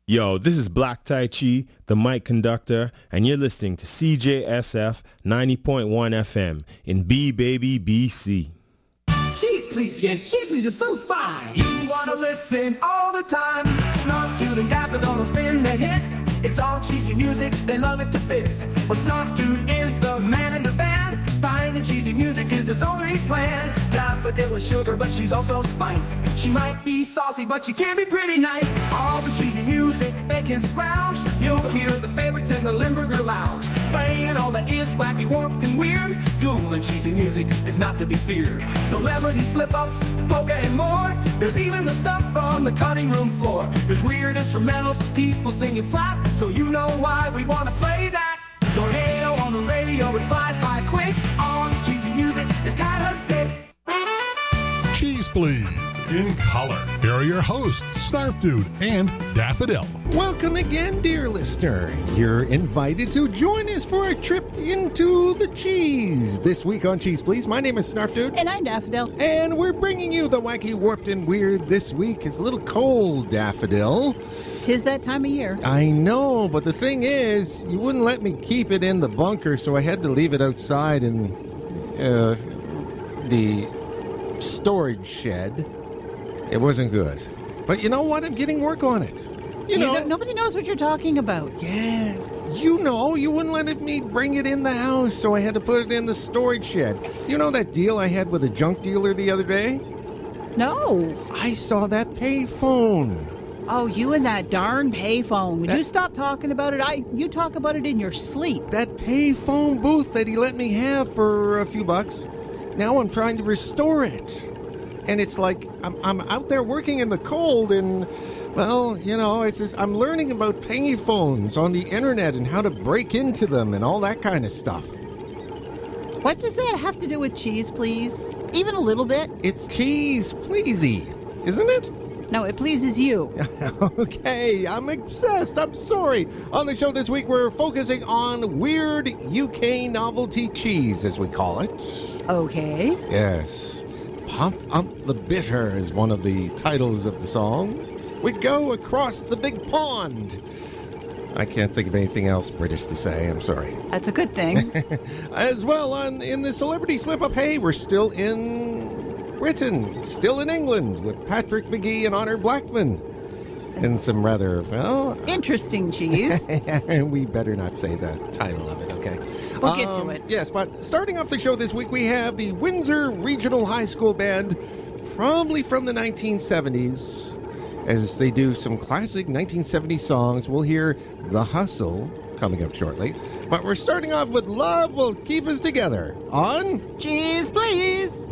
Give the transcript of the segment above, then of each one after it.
Yo, this is Black Tai Chi, the mic conductor, and you're listening to CJSF 90.1 FM in B-Baby, BC. Cheese please, yes, cheese please is so fine. You wanna listen all the time. Snarf Dude and Daffodil will spin the hits. It's all cheesy music, they love it to bits. Well, Snarf Dude is the man in the band. Finding cheesy music is his only plan. Daffodil is sugar, but she's also spice. She might be saucy, but she can be pretty nice. All the cheesy music they can scrounge. You'll hear the favorites in the Limburger Lounge. Playing all that is wacky, warped, and weird. Cool and cheesy music is not to be feared. Celebrity slip-ups, polka, and more. There's even the stuff on the cutting room floor. There's weird instrumentals, people singing flat. So you know why we wanna play that. Tornado on the radio, it flies by quick. All this cheesy music is kinda sick. Cheese Please, in color. Here are your hosts, Snarf Dude and Daffodil. Welcome again, dear listener. You're invited to join us for a trip into the cheese. This week on Cheese Please, my name is Snarf Dude. And I'm Daffodil. And we're bringing you the wacky, warped, and weird this week. It's a little cold, Daffodil. 'Tis that time of year. I know, but the thing is, you wouldn't let me keep it in the bunker, so I had to leave it outside in the storage shed. It wasn't good. But you know what? I'm getting work on it. You know. Nobody knows what you're talking about. Yeah, you know, you wouldn't let me bring it in the house, so I had to put it in the storage shed. You know that deal I had with a junk dealer the other day? No. I saw that payphone. Oh, you and that darn payphone. Would you stop talking about it? You talk about it in your sleep. That payphone booth that he let me have for a few bucks. Now I'm trying to restore it. And it's like, I'm out there working in the cold and, well, you know, it's just, I'm learning about payphones on the internet and how to break into them and all that kind of stuff. What does that have to do with cheese, please? Even a little bit? It's cheese pleasy, isn't it? No, it pleases you. Okay, I'm obsessed. I'm sorry. On the show this week, we're focusing on weird UK novelty cheese, as we call it. Okay. Yes. Pump Up the Bitter is one of the titles of the song. We go across the big pond. I can't think of anything else British to say. I'm sorry. That's a good thing. As well, in the celebrity slip-up, hey, we're still in Britain, still in England, with Patrick McGee and Honor Blackman. And some rather, well... interesting cheese. We better not say the title of it, okay? We'll get to it. Yes, but starting off the show this week, we have the Windsor Regional High School Band, probably from the 1970s, as they do some classic 1970s songs. We'll hear The Hustle coming up shortly. But we're starting off with Love Will Keep Us Together on... Cheese, please!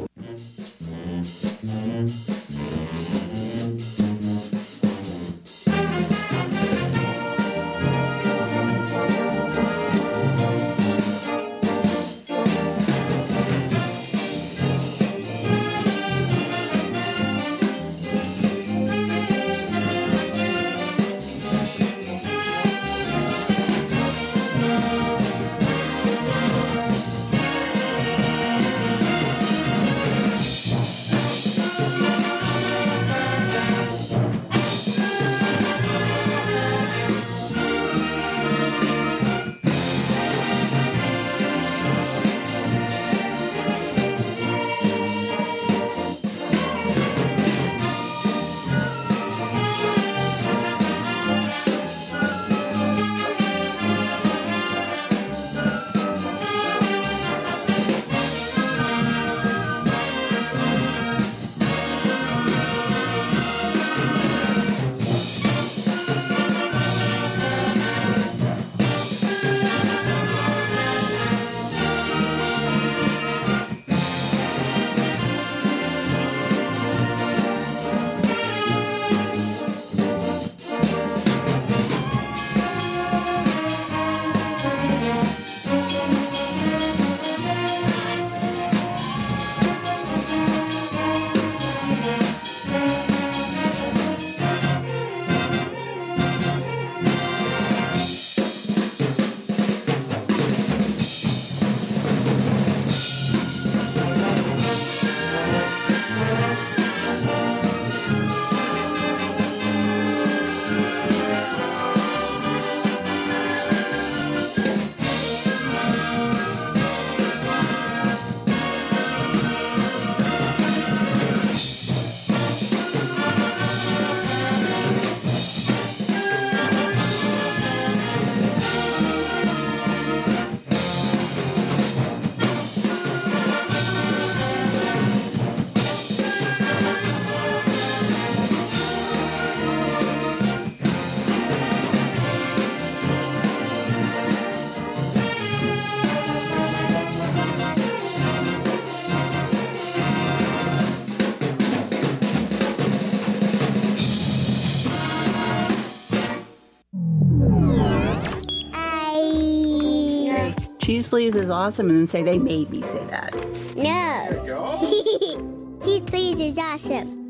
Cheese Please is awesome and then say they made me say that. No. There you go. Cheese Please is awesome.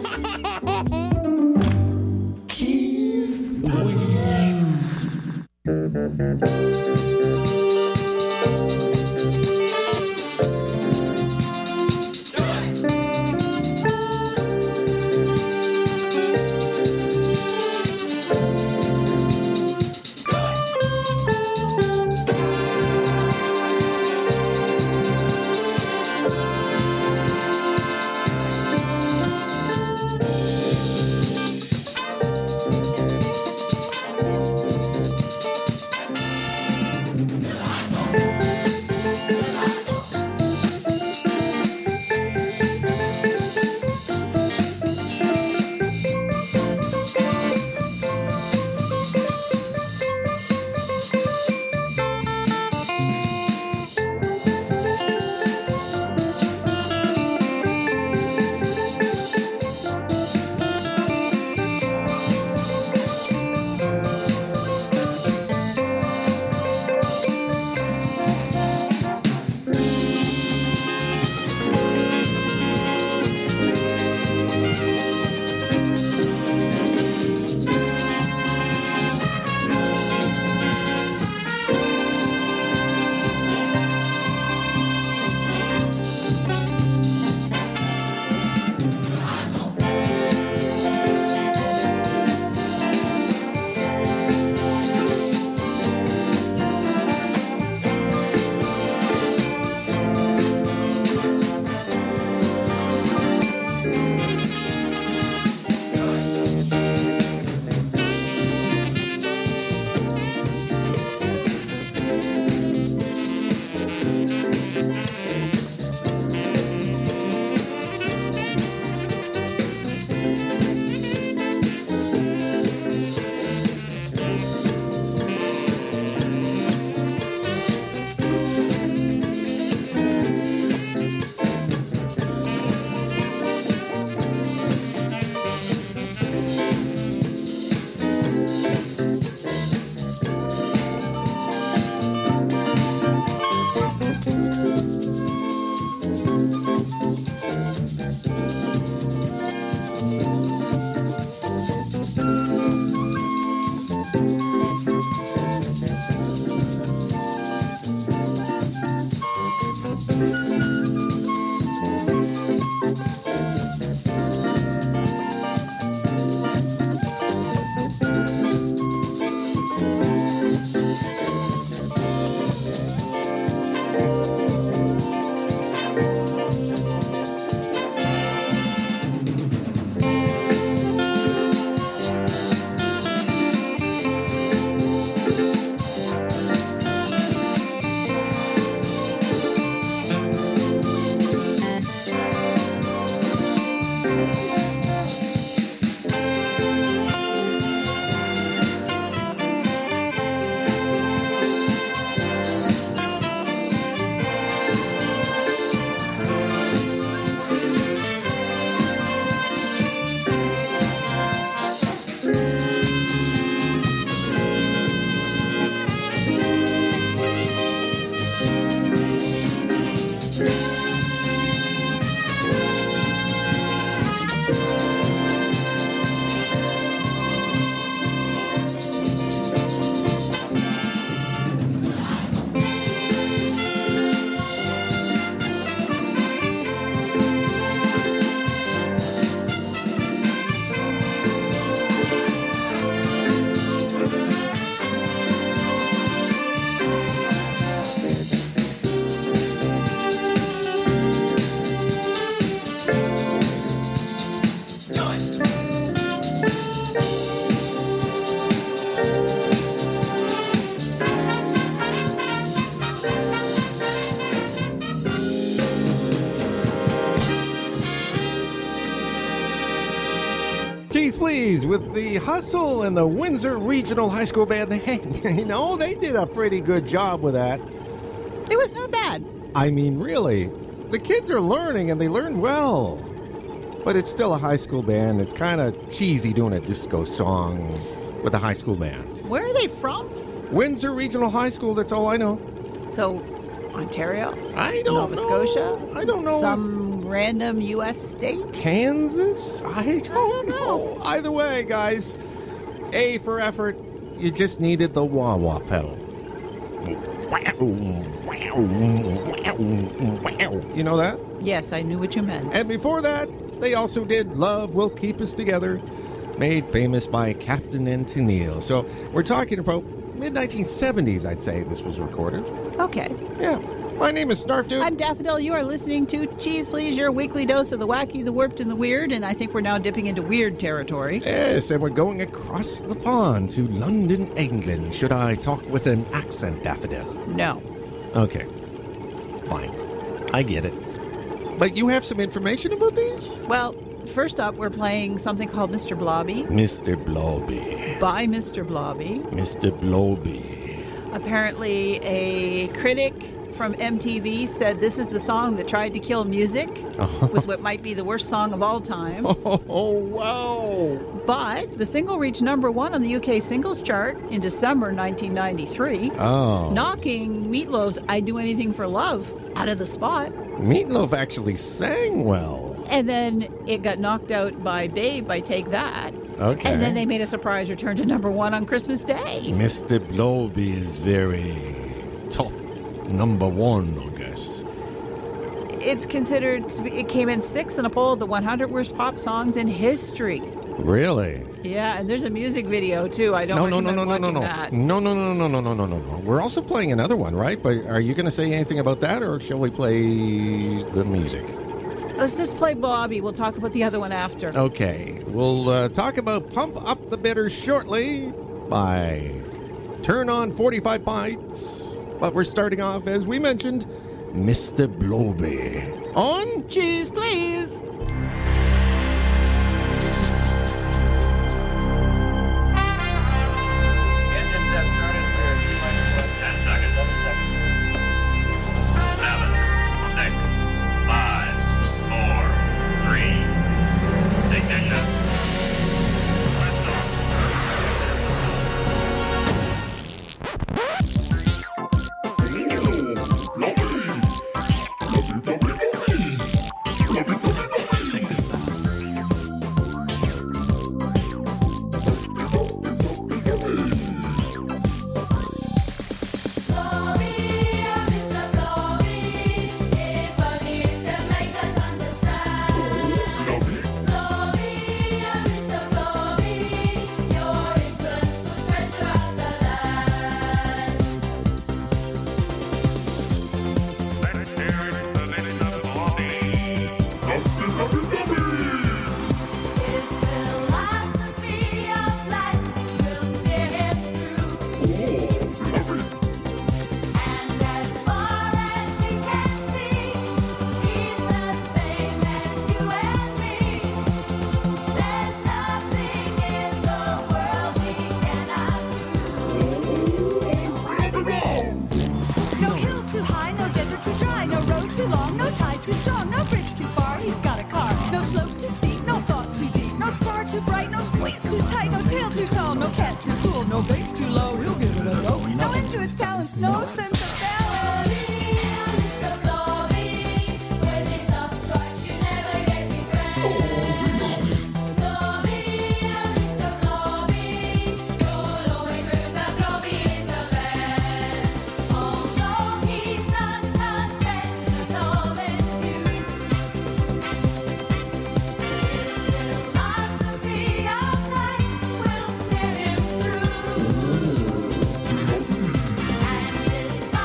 Cheese Please. Cheese Please with the Hustle and the Windsor Regional High School Band. Hey, you know, they did a pretty good job with that. It was not bad. I mean, really, the kids are learning and they learn well. But it's still a high school band. It's kind of cheesy doing a disco song with a high school band. Where are they from? Windsor Regional High School, that's all I know. So, Ontario? I don't Nova know. Scotia? I don't know. Some random U.S. state? Kansas? I don't know. Either way, guys, A for effort. You just needed the wah-wah pedal. You know that? Yes, I knew what you meant. And before that, they also did Love Will Keep Us Together, made famous by Captain and Tennille. So we're talking about mid-1970s, I'd say this was recorded. Okay. Yeah. My name is Snarf Dude. I'm Daffodil. You are listening to Cheese Please, your weekly dose of the wacky, the warped, and the weird. And I think we're now dipping into weird territory. Yes, and we're going across the pond to London, England. Should I talk with an accent, Daffodil? No. Okay. Fine. I get it. But you have some information about these? Well, first up, we're playing something called Mr. Blobby Mr. Blobby. by Mr. Blobby. Mr. Blobby. Apparently, a critic from MTV said this is the song that tried to kill music with what might be the worst song of all time. Oh, wow. But the single reached number 1 on the UK singles chart in December 1993, knocking Meatloaf's I'd Do Anything for Love out of the spot. Meatloaf actually sang well. And then it got knocked out by Babe by Take That. Okay. And then they made a surprise return to number 1 on Christmas Day. Mr. Blobby is very top number 1, I guess. It's considered to be, it came in 6th in a poll of the 100 worst pop songs in history. Really? Yeah, and there's a music video too. I don't recommend watching that. No. We're also playing another one, right? But are you going to say anything about that, or shall we play the music? Let's just play Blobby. We'll talk about the other one after. Okay. We'll talk about Pump Up the Bitter shortly by Turn On 45 Pints. But we're starting off, as we mentioned, Mr. Blobby. On Cheese, please. And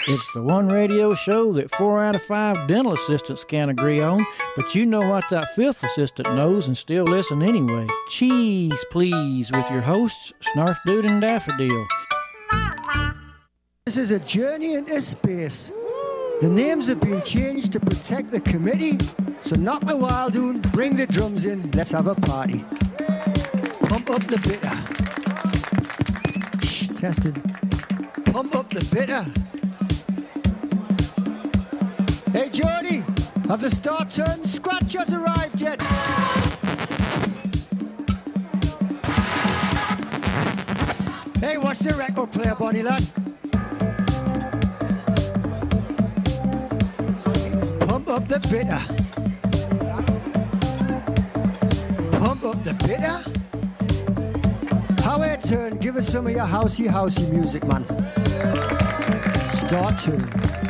It's the one radio show that 4 out of 5 dental assistants can't agree on, but you know what that 5th assistant knows and still listen anyway. Cheese, please, with your hosts, Snarf Dude and Daffodil. This is a journey into space. The names have been changed to protect the committee, so knock the wild doon, bring the drums in, let's have a party. Pump up the bitter. Shh, testing. Pump up the bitter. Hey, Geordie, have the star turned scratchers arrived yet? Hey, what's the record player, Bonnie lad? Pump up the bitter. Pump up the bitter. How it turn? Give us some of your housey music, man. Star tune.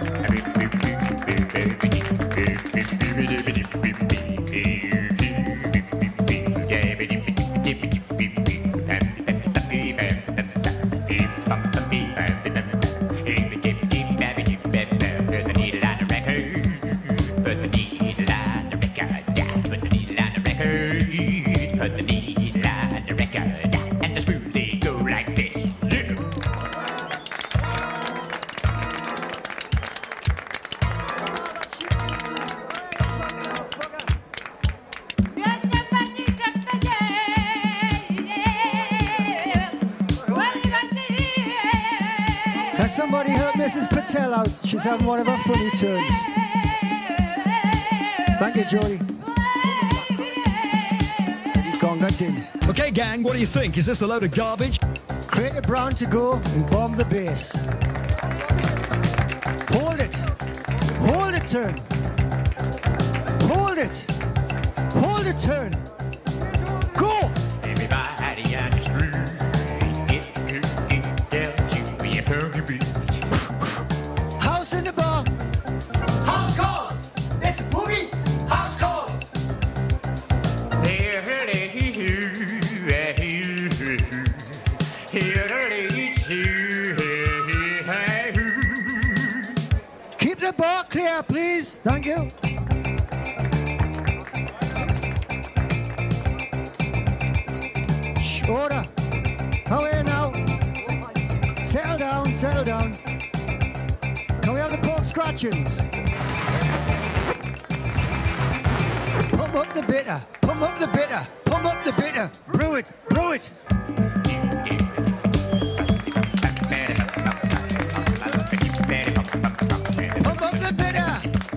Somebody help Mrs. Patel out. She's having one of her funny turns. Thank you, Jody. Okay, gang, what do you think? Is this a load of garbage? Crater Brown to go and bomb the bass. Hold it. Hold it, turn. Hold it. Hold it, turn. Go. Everybody on the street. House in the bar. House call. It's a boogie. House call. Keep the bar clear, please. Thank you. Order. How are you now? Settle down, settle down. Can we have the pork scratchings? Pump up the bitter, pump up the bitter, pump up the bitter. Brew it, brew it. Pump up the bitter.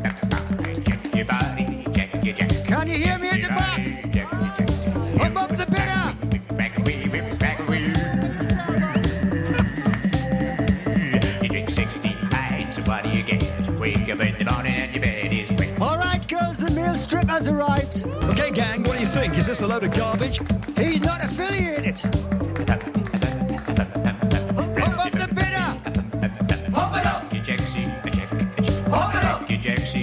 Can you hear me at the back? Pump up the bitter. Alright, girls, the meal strip has arrived. Okay, gang, what do you think? Is this a load of garbage? He's not affiliated. Pump up the bitter. Pump it up. Pump it up. Pump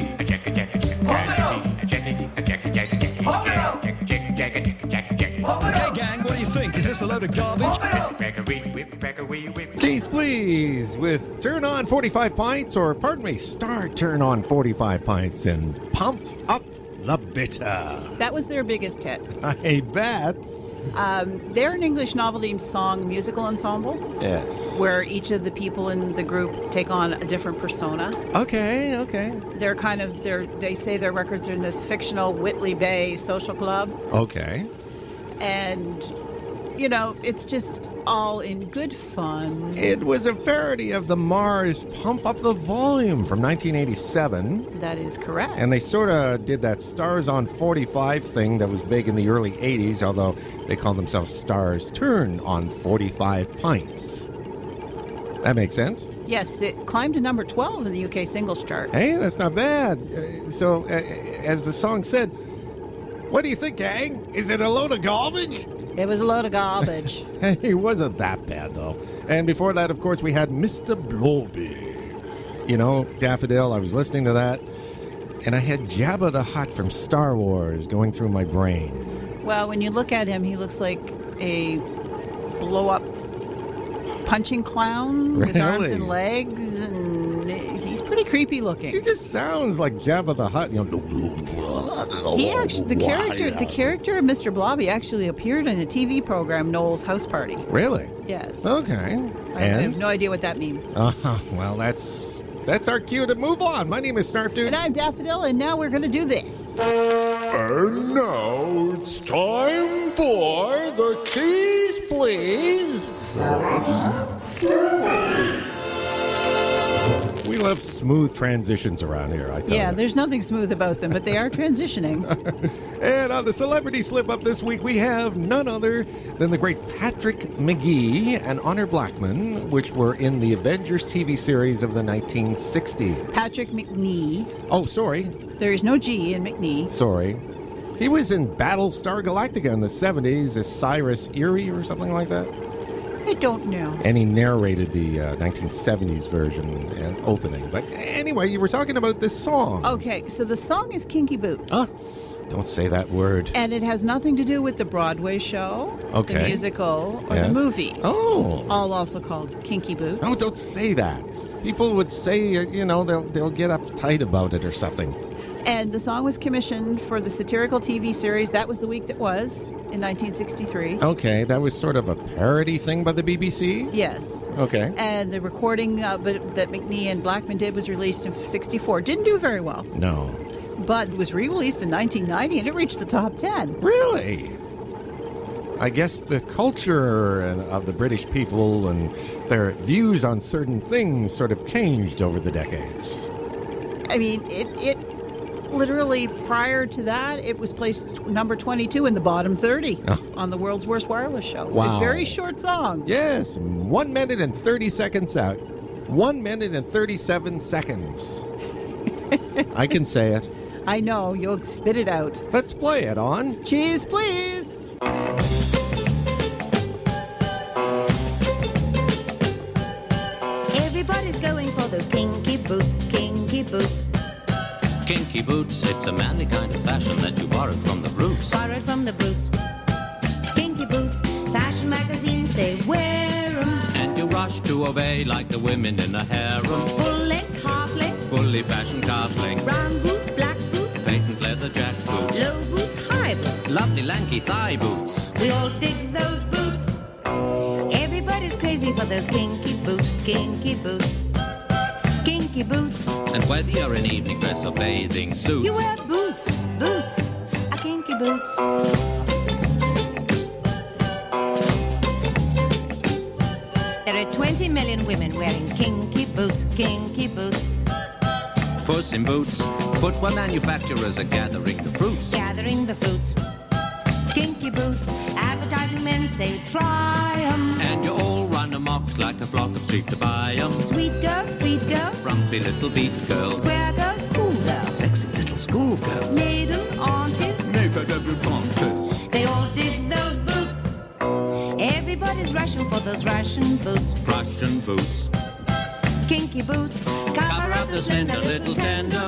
it up. Okay, gang, what do you think? Is this a load of garbage? Cheese, please, with Turn On 45 Pints, or pardon me, start Turn On 45 Pints and Pump Up the Bitter. That was their biggest hit. I bet. They're an English novelty song musical ensemble. Yes. Where each of the people in the group take on a different persona. Okay, okay. They're they say their records are in this fictional Whitley Bay social club. Okay. And, you know, it's just all in good fun. It was a parody of the Mars Pump Up the Volume from 1987. That is correct. And they sort of did that Stars on 45 thing that was big in the early 80s, although they called themselves Stars Turn on 45 Pints. That makes sense? Yes, it climbed to number 12 in the UK singles chart. Hey, that's not bad. So, as the song said, what do you think, gang? Is it a load of garbage? It was a load of garbage. It wasn't that bad, though. And before that, of course, we had Mr. Blobby. You know, Daffodil, I was listening to that, and I had Jabba the Hutt from Star Wars going through my brain. Well, when you look at him, he looks like a blow-up punching clown with arms and legs and and he's pretty creepy looking. He just sounds like Jabba the Hutt. He actually, the character of Mr. Blobby actually appeared in a TV program, Noel's House Party. Really? Yes. Okay. I have no idea what that means. Well, that's our cue to move on. My name is Snarf Dude. And I'm Daffodil, and now we're going to do this. And now it's time for the Keys Please. We love smooth transitions around here, I tell you. There's nothing smooth about them, but they are transitioning. And on the Celebrity Slip-Up this week, we have none other than the great Patrick McGee and Honor Blackman, which were in the Avengers TV series of the 1960s. Patrick McNee. Oh, sorry. There is no G in McNee. Sorry. He was in Battlestar Galactica in the 70s as Cyrus Erie or something like that. I don't know. And he narrated the 1970s version and opening. But anyway, you were talking about this song. Okay, so the song is Kinky Boots. Don't say that word. And it has nothing to do with the Broadway show, the musical, or the movie. Oh. All also called Kinky Boots. No, don't say that. People would say, they'll get uptight about it or something. And the song was commissioned for the satirical TV series That Was the Week That Was in 1963. Okay, that was sort of a parody thing by the BBC? Yes. Okay. And the recording that McNee and Blackman did was released in 64. Didn't do very well. No. But was re-released in 1990 and it reached the top 10. Really? I guess the culture of the British people and their views on certain things sort of changed over the decades. I mean, it literally, prior to that, it was placed number 22 in the bottom 30 on the World's Worst Wireless Show. Wow. It's a very short song. Yes, 1 minute and 30 seconds out. 1 minute and 37 seconds. I can say it. I know, you'll spit it out. Let's play it on Cheese, please. Everybody's going for those kinky boots, kinky boots. Kinky boots, it's a manly kind of fashion that you borrowed from the roots. Borrowed from the boots. Kinky boots, fashion magazines say wear 'em. And you rush to obey like the women in a harem. Full length, half length. Fully fashioned calf length. Brown boots, black boots. Patent leather jack boots. Low boots, high boots. Lovely lanky thigh boots. We all dig those boots. Everybody's crazy for those kinky boots, kinky boots. Kinky boots. And whether you're in evening dress or bathing suits, you wear boots, boots, a kinky boots. There are 20 million women wearing kinky boots, kinky boots. Puss in Boots, footwear manufacturers are gathering the fruits. Gathering the fruits. Kinky boots, advertising men say try 'em. And you all run amok like a flock of sheep to buy 'em. Sweet girls, street girls, frumpy little beat girls, square girls, cool girls, sexy little school girls, maiden aunties, never debutantes. They all dig those boots. Everybody's rushing for those Russian boots. Russian boots. Kinky boots, cover up the slender little tender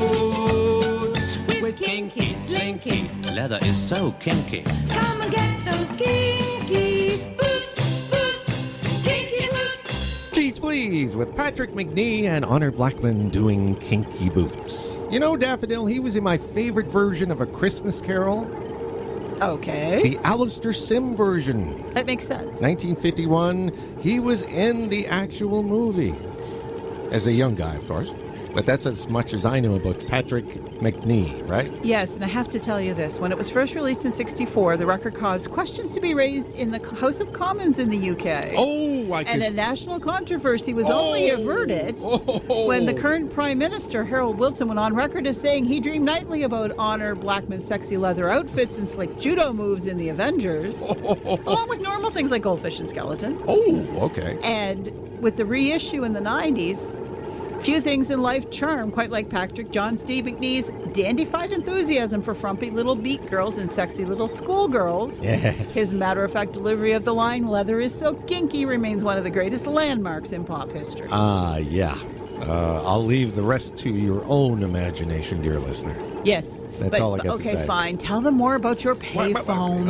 foots. With kinky, slinky, leather is so kinky. Come and get those kinky boots, boots, kinky boots. Cheese Please with Patrick McNee and Honor Blackman doing Kinky Boots. You know, Daffodil, he was in my favorite version of A Christmas Carol. Okay. The Alistair Sim version. That makes sense. 1951. He was in the actual movie. As a young guy, of course. But that's as much as I know about Patrick McNee, right? Yes, and I have to tell you this. When it was first released in 64, the record caused questions to be raised in the House of Commons in the UK. Oh, I And a national controversy was only averted when the current Prime Minister, Harold Wilson, went on record as saying he dreamed nightly about Honor Blackman's sexy leather outfits and slick judo moves in the Avengers, along with normal things like goldfish and skeletons. Oh, okay. And with the reissue in the 90s, few things in life charm quite like Patrick John Steve McNee's dandified enthusiasm for frumpy little beat girls and sexy little schoolgirls. Yes. His matter-of-fact delivery of the line, "Leather is so kinky," remains one of the greatest landmarks in pop history. Yeah. I'll leave the rest to your own imagination, dear listener. Yes. That's all I got to say. Okay, fine. Tell them more about your payphone.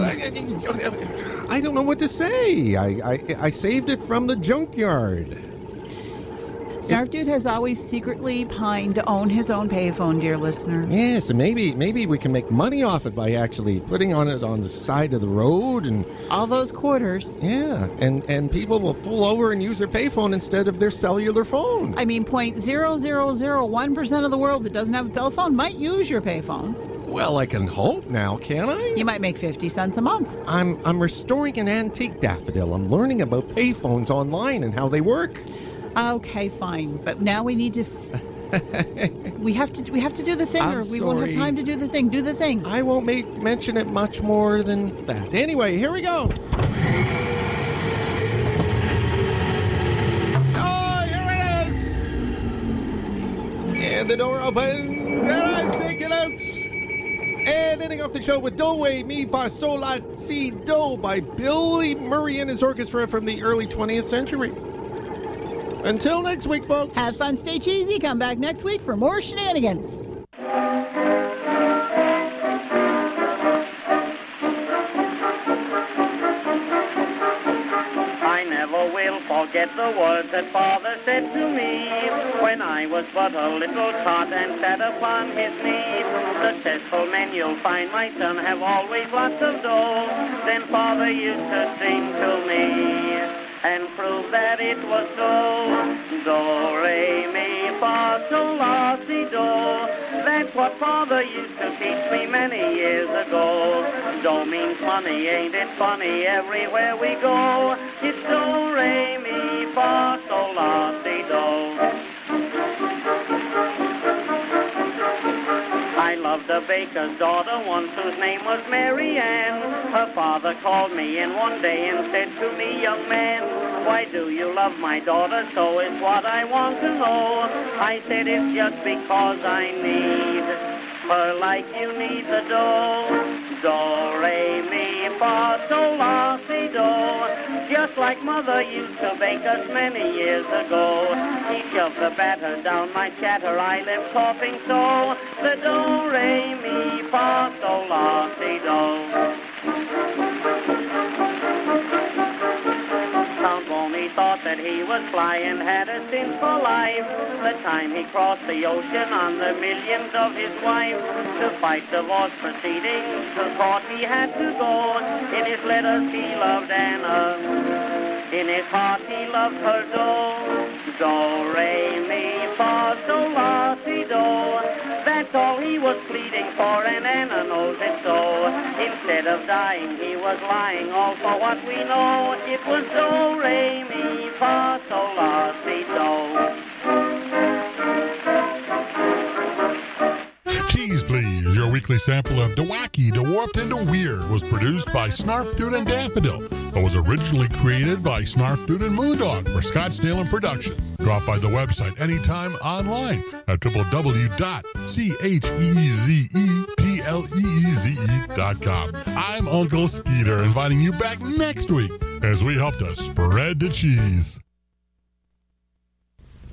I don't know what to say. I saved it from the junkyard. Snarf Dude has always secretly pined to own his own payphone, dear listener. Yes, and maybe we can make money off it by actually putting it on the side of the road and all those quarters. Yeah, and people will pull over and use their payphone instead of their cellular phone. I mean, 0.0001% of the world that doesn't have a cell phone might use your payphone. Well, I can hope now, can I? You might make 50 cents a month. I'm restoring an antique, Daffodil. I'm learning about payphones online and how they work. Okay, fine. But now we need to... we have to do the thing, or we won't have time to do the thing. Do the thing. I won't mention it much more than that. Anyway, here we go. Oh, here it is! And the door opens, and I take it out. And ending off the show with Do Re Mi Fa Sol La Si Do by Billy Murray and his orchestra from the early 20th century. Until next week, folks. Have fun, stay cheesy. Come back next week for more shenanigans. I never will forget the words that Father said to me when I was but a little tot and sat upon his knee. Successful men, you'll find, my son, have always lots of dough. Then Father used to sing to me and prove that it was so. Do, re, mi, fa, sol, la, si, do. That's what Father used to teach me many years ago. Do means money, ain't it funny? Everywhere we go, it's do, re, mi, fa, sol, la, si, do. I loved a baker's daughter once whose name was Mary Ann. Her father called me in one day and said to me, young man, why do you love my daughter so is what I want to know. I said it's just because I need her like you need the dough. Do, re, mi, fa, sol, la, si, do. Just like Mother used to bake us many years ago. He shoved the batter down my chatter, I left coughing so. The do, re, mi, fa, sol, la, si, do. Count Boney thought that he was fly and had a sinful life. The time he crossed the ocean on the millions of his wife to fight divorce proceedings, to court he had to go. In his letters he loved Anna, in his heart he loved her do. Do, re, mi, fa, sol, la, si, do. That's all he was pleading for, and Anna knows it so. Instead of dying, he was lying, all for what we know. It was do, re, mi, fa, sol, la, si, do. Cheese Please, your weekly sample of DeWacky, DeWarped, and DeWeird was produced by Snarf Dude and Daffodil, but was originally created by Snarf Dude and Moondog for Scottsdale and Productions. Drop by the website anytime online at www.cheezepleeze.com. I'm Uncle Skeeter, inviting you back next week as we help to spread the cheese.